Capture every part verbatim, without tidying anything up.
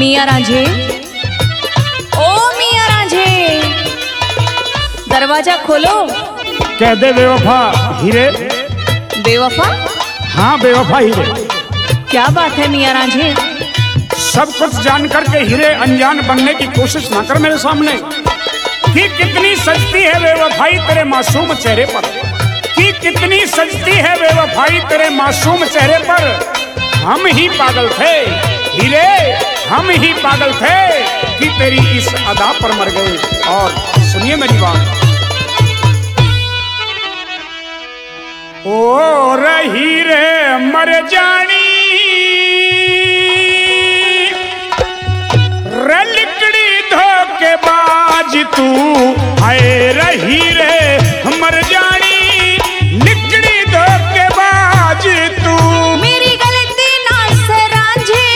मियाँ रांझे, ओ मियाँ रांझे, दरवाजा खोलो। कह दे बेवफा हीरे। बेवफा? हाँ बेवफा हीरे। क्या बात है मियाँ रांझे? सब कुछ जान करके हीरे अनजान बनने की कोशिश ना कर मेरे सामने। कि कितनी सजती है बेवफाई तेरे मासूम चेहरे पर, कि कितनी सजती है बेवफाई तेरे मासूम चेहरे पर। हम ही पागल थे हीरे, हम ही पागल थे कि तेरी इस अदा पर मर गए। और सुनिए मेरी बात, ओ रही रे मर जानी रलकड़ी धोखेबाज तू, हाय रही रे मर जानी लिकड़ी धोखेबाज तू। मेरी गलती ना से रांझे,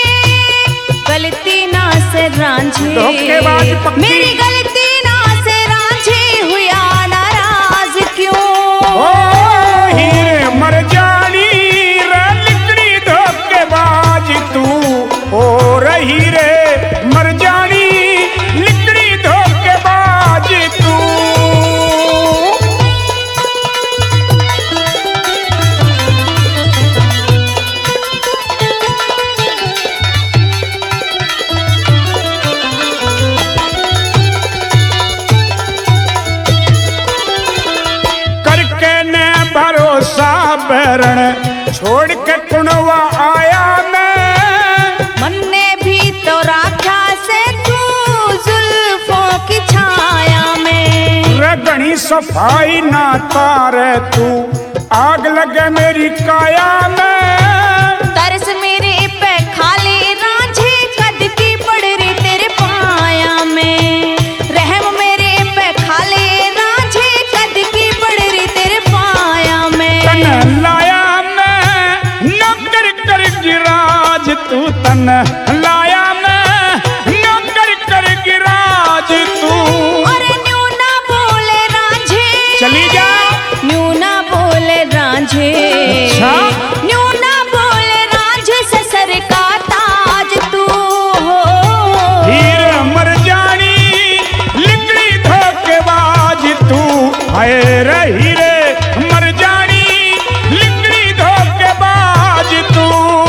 गलती ना से रांझे, धोखेबाज पक्की। मेरी गलती ना से रांझे हुआ नाराज क्यों? ओ हीरे मर जानी रलकड़ी धोखेबाज तू, ओ रही रे मर जानी लिकड़ी धोखेबाज तू। करके ने भरोसा बैरण छोड़ के कुणवा आया मैं, मन ने भी तो राखा से तू जुल्फों की छाया में। रगणी सफाई ना तारे तू, आग लगे मेरी काया में। तरस मेरे पे खाली रांझे कद की पड़ रही तेरे पाया में। रहम मेरे पे खाली रांझे कद की पड़ रही तेरे पाया में। तन लाया मैं नौकर कर गिराज तू, तन लाया मैं नौकर कर गिराज तू। और न्यू ना बोले रांझे, चली जा। न्यू ना बोले रांझे, अच्छा? न्यू ना बोले रांझे ससुर का ताज तू हो। हीरे मर जानी लिकड़ी धोखेबाज तू, हाय रे हीरे मर जानी लिकड़ी धोखेबाज तू।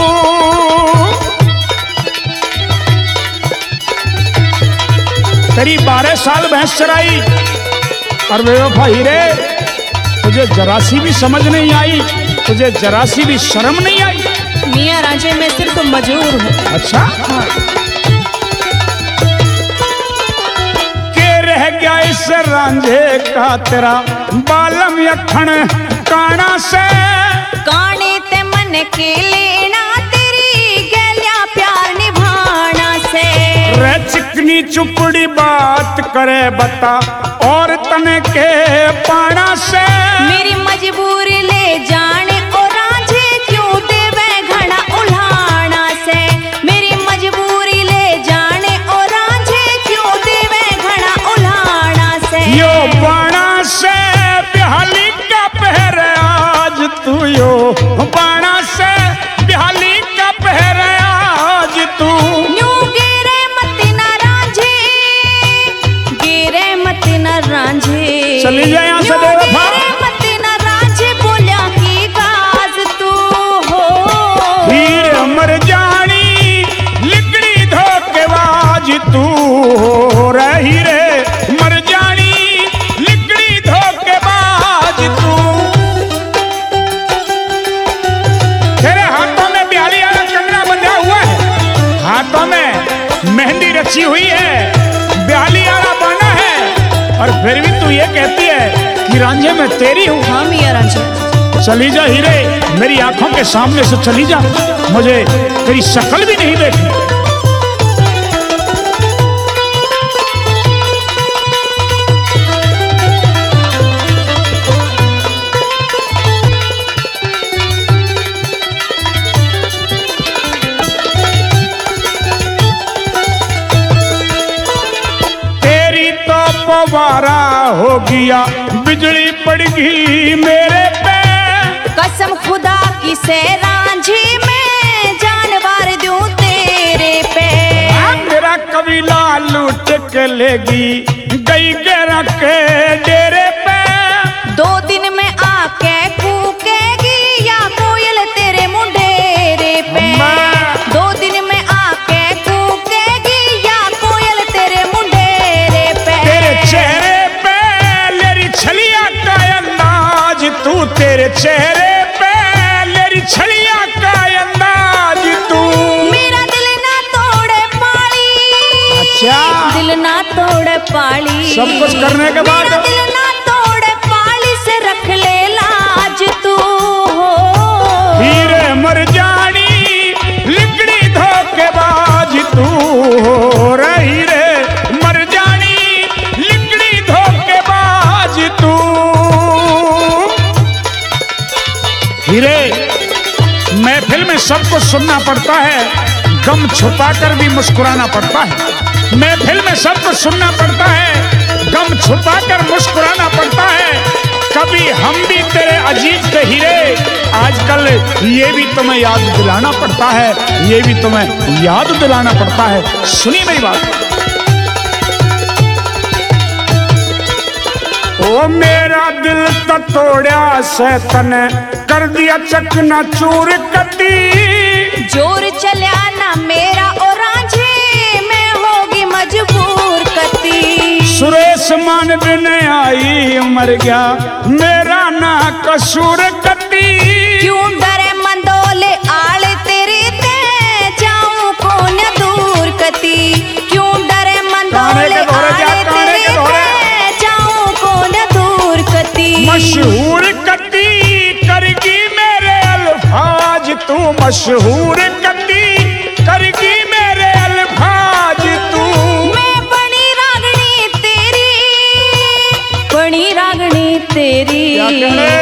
तेरी बारह साल भैंस चराई और बेवफा हीरे तुझे जरासी भी समझ नहीं आई, तुझे जरासी भी शर्म नहीं आई। मियाँ रांझे मैं सिर्फ मजूर हूँ। अच्छा के रह गया इस रांझे का तेरा बालम यखन काना से। काने ते मन के लेना तेरी गलिया प्यार निभाना से। रे चिकनी चुपड़ी बात करे बता और तने के पाना से। मेरी मजबूरी ले जाने और रांझे क्यों देवे घड़ा उल्हाना से। मेरी मजबूरी ले जाने और रांझे क्यों देवे घड़ा उल्हाना से। यो बाणा से बिहाली का पहर आज तू, यो बाणा से बिहाली का पहर आज तू। न्यू गिरे मत ना रांझे, गिरे मत ना रांझे, चली जाए यहाँ से न्यू बेवफा। गिरे मत ना रांझे बोलिया की गाज तू हो। हीरे मर जानी लिकड़ी धोखेबाज तू, हो रही रे मर जानी लिकड़ी धोखेबाज तू। तेरे हाथों में बिहाली वाला कंगना बंधा हुआ है, हाथों में मेहंदी रची हुई है, बिहाली वाला बना है, और फिर भी तू ये कहती है कि रांझे मैं तेरी हूँ। हाँ मियाँ रांझे। चली जा हीरे, मेरी आंखों के सामने से चली जा, मुझे तेरी शक्ल भी नहीं देखनी। तेरी तो पवारा हो गया, बिजली पड़ गई मेरे पे। कसम खुदा की से रांझी में जानवर दूं तेरे पे। लूट के लेगी गई गेरा के डेरे पे। दो दिन में आके कूकेगी या कोयल तेरे मुंडेरे पे। दो दिन में आके कूकेगी या कोयल तेरे मुंडेरे पे। तेरे चेहरे पे लेरी छलिया का अंदाज तू, तेरे चेहरे पे लेरी छलिया का अंदाज तू। मेरा दिल ना तोड़े पाली, अच्छा दिल ना तोड़े पाली, सब कुछ करने के बाद मेरा दिल ना तोड़े पाली से रख ले लाज तू। हीरे मर जानी लिकड़ी धोखेबाज तू हो रही रे, मर जानी लिकड़ी धोखेबाज तू। हीरे महफिल में सब कुछ सुनना पड़ता है, गम छुपाकर भी मुस्कुराना पड़ता है। महफिल में सब कुछ सुनना पड़ता है, गम छुपाकर मुस्कुराना पड़ता है। कभी हम भी तेरे अजीज थे हीरे, आजकल ये भी तुम्हें याद दिलाना पड़ता है, ये भी तुम्हें याद दिलाना पड़ता है। सुनिए मेरी बात। ओ मेरा दिल तो तोड़ा शैतान कर दिया चकना चूर कती। जोर चलिया ना मेरा और रांझे मैं होगी मजबूर कती। सुरेश मान बिन आई मर गया मेरा ना कसूर कती। क्यों डरे मंदोले आले तेरे ते जाऊं कौन दूर कती। क्यों डरे मंदोले आले तेरे ते जाऊं कौन दूर कती। मशहूर कती करगी मेरे अल्फाज तू, मशहूर कती करगी मेरे अल्फाज तू। मैं बनी रागनी तेरी, बनी रागनी तेरी। क्या कह रहे?